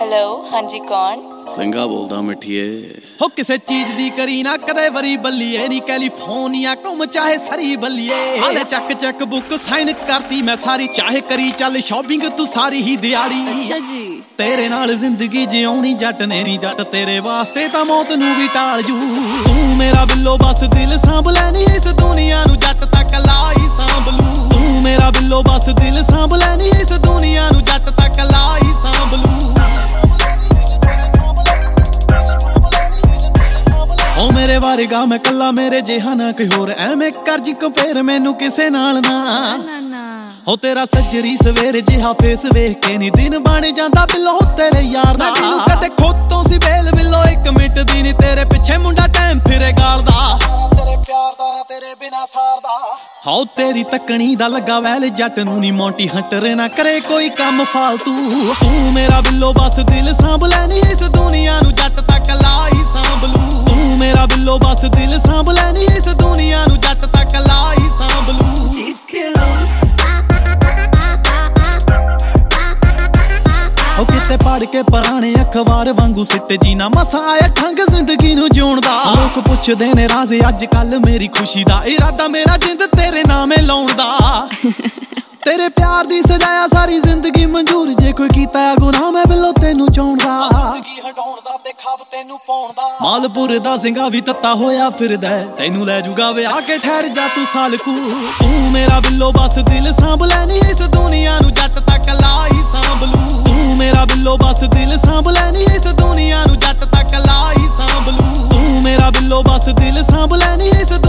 Hello ਹਾਂਜੀ ਕੌਣ? ਸਿੰਘਾ ਬੋਲਦਾ ਮਿੱਠੀਏ। ਹੋ ਕਿਸੇ ਚੀਜ਼ ਦੀ ਕਰੀ ਨਾ ਕਦੇ ਵਰੀ ਬੱਲੀਏ ਨੀ ਕੈਲੀਫੋਰਨੀਆ ਘੁੰਮ ਚਾਹੇ ਸਰੀ ਬੱਲੀਏ ਹਾਲੇ ਚੱਕ ਬੁੱਕ ਸਾਈਨ ਕਰਤੀ ਮੈਂ ਸਾਰੀ ਚਾਹੇ ਕਰੀ ਚੱਲ ਸ਼ਾਪਿੰਗ ਤੂੰ ਸਾਰੀ ਹੀ ਦਿਹਾੜੀ। ਅੱਛਾ ਜੀ ਤੇਰੇ ਨਾਲ ਜ਼ਿੰਦਗੀ ਜਿਉਣੀ ਜੱਟ ਨੇ ਨੀ ਜੱਟ ਤੇਰੇ ਵਾਸਤੇ ਤਾਂ ਮੌਤ ਨੂੰ ਵੀ ਟਾਲ ਜੂ। ਤੂੰ ਮੇਰਾ ਬਿੱਲੋ ਬਸ ਦਿਲ ਸਾਂਭ ਲੈਣੀ ਇਸ ਦੁਨੀਆ ਨੂੰ ਜੱਟ ਤਾਂ ਕੱਲਾ ਹੀ ਸਾਂਭ ਲੂ। ਤੂੰ ਮੇਰਾ ਬਿੱਲੋ ਬਸ ਦਿਲ ਸਾਂਭ ਲੈਣੀ ਇਸ ਦੁਨੀਆ ਨੂੰ ਜੱਟ ਤਾਂ ਕੱਲਾ ਹੀ ਸਾਂਭ ਲੂ। ਓ ਮੇਰੇ ਵਾਰਗਾ ਮੈਂ ਕੱਲਾ ਮੇਰੇ ਜਿਹਾ ਨਾ ਕੋਈ ਹੋਰ ਐਵੇਂ ਕਰ ਜੀ ਕੰਪੇਅਰ ਮੈਨੂੰ ਕਿਸੇ ਨਾਲ ਨਾ। ਹੋ ਤੇਰਾ ਸੱਜਰੀ ਸਵੇਰ ਜਿਹਾ ਫੇਸ ਵੇਖ ਕੇ ਨੀ ਦਿਨ ਬਣ ਜਾਂਦਾ ਬਿੱਲੋ ਤੇਰੇ ਯਾਰ ਦਾ। ਤੈਨੂੰ ਕਦੇ ਖੋਤੋਂ ਸੀ ਵੇਲ ਬਿੱਲੋ ਇੱਕ ਮਿੰਟ ਦੀ ਨੀ ਤੇਰੇ ਪਿੱਛੇ ਮੁੰਡਾ ਟਾਈਮ ਫਿਰੇ ਗਾਲਦਾ। ਤੇਰੇ ਪਿਆਰ ਦਾ ਤੇਰੇ ਬਿਨਾ ਸਾਰਦਾ। ਹਾਉ ਤੇਰੀ ਤੱਕਣੀ ਦਾ ਲੱਗਾ ਵੈਲ ਜੱਟ ਨੂੰ ਨੀ ਮੌਂਟੀ ਹੰਟਰ ਨਾ ਕਰੇ ਕੋਈ ਕੰਮ ਫਾਲਤੂ। ਤੂੰ ਮੇਰਾ ਬਿੱਲੋ ਬਸ ਦਿਲ ਸਾਂਭ ਲੈਣੀ ਇਸ ਦੁਨੀਆ ਨੂੰ ਜੱਟ ਤਾਂ ਕੱਲਾ ਹੀ ਸਾਂਭ ਲੂ। ਤੂੰ ਮੇਰਾ ਬਿੱਲੋ ਬਸ ਦਿਲ ਸਾਂਭ ਲੈਣੀ ਇਸ ਦੁਨੀਆ ਨੂੰ ਜੱਟ ਤਾਂ ਕੱਲਾ ਹੀ ਸਾਂਭ ਲੂ। ਉਹ ਕਿਤੇ ਪੜ ਕੇ ਪੁਰਾਣੇ ਅਖਬਾਰ ਵਾਂਗੂ ਸਿੱਟ ਜੀ ਨਾ ਮਸਾ ਆਇਆ ਠੰਗ ਜ਼ਿੰਦਗੀ ਨੂੰ ਜਿਉਣ ਦਾ। ਲੋਕ ਪੁੱਛਦੇ ਨੇ ਰਾਜ਼ੇ ਅੱਜ ਕੱਲ ਮੇਰੀ ਖੁਸ਼ੀ ਦਾ ਇਰਾਦਾ ਮੇਰਾ ਜਿੰਦ ਤੇਰੇ ਨਾਮੇ ਲਾਉਣ ਦਾ। ਤੇਰੇ ਪਿਆਰ ਦੀ ਸਜਾਇਆ ਸਾਰੀ ਜ਼ਿੰਦਗੀ ਮਨਜ਼ੂਰ ਜੇ ਕੋਈ ਕੀਤਾ ਗੁਨਾਹ ਮੈਂ ਬਿੱਲੋ ਤੈਨੂੰ ਚਾਹੁੰਦਾ। ਜ਼ਿੰਦਗੀ ਹਟਾਉਣ ਦਾ ਤੇ ਖੱਬ ਤੈਨੂੰ ਪਾਉਣ ਦਾ। ਮਾਲਪੁਰ ਦਾ ਸਿੰਘਾ ਵੀ ਤੱਤਾ ਹੋਇਆ ਫਿਰਦਾ ਤੈਨੂੰ ਲੈ ਜੂਗਾ ਵਿਆਹ ਕੇ ਠਹਿਰ ਜਾ ਤੂੰ ਸਾਲਕੂ। ਤੂੰ ਮੇਰਾ ਬਿੱਲੋ ਬਸ ਦਿਲ ਸਾਂਭ ਲੈਣੀ ਇਸ ਦੁਨੀਆ ਨੂੰ ਜੱਟ ਤਾਂ ਕੱਲਾ ਹੀ ਸਾਂਭ ਲੂ। ਤੂੰ ਮੇਰਾ ਬਿੱਲੋ ਬਸ ਦਿਲ ਸਾਂਭ ਲੈਣੀ ਇਸ ਦੁਨੀਆ ਨੂੰ ਜੱਟ ਤਾਂ ਕੱਲਾ ਹੀ ਸਾਂਭ ਲੂ। ਤੂੰ ਮੇਰਾ ਬਿੱਲੋ ਬਸ ਦਿਲ ਸਾਂਭ ਲੈਣੀ ਇਸ